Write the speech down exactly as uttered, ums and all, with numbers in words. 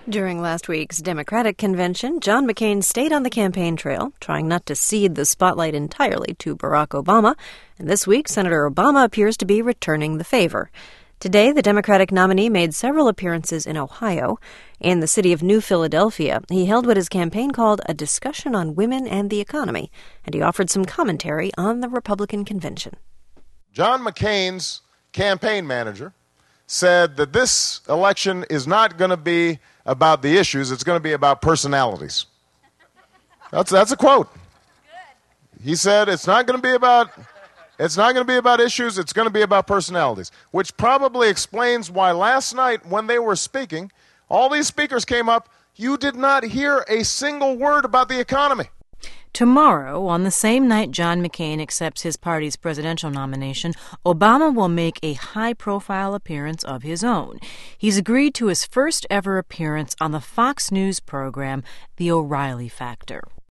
During last week's Democratic convention, John McCain stayed on the campaign trail, trying not to cede the spotlight entirely to Barack Obama. And this week, Senator Obama appears to be returning the favor. Today, the Democratic nominee made several appearances in Ohio. In the city of New Philadelphia, he held what his campaign called a discussion on women and the economy, and he offered some commentary on the Republican convention. John McCain's campaign manager said that this election is not going to be about the issues, it's going to be about personalities. That's that's a quote. He said it's not going to be about it's not going to be about issues, it's going to be about personalities, which probably explains why last night when they were speaking, all these speakers came up, you did not hear a single word about the economy. Tomorrow, on the same night John McCain accepts his party's presidential nomination, Obama will make a high-profile appearance of his own. He's agreed to his first-ever appearance on the Fox News program, The O'Reilly Factor.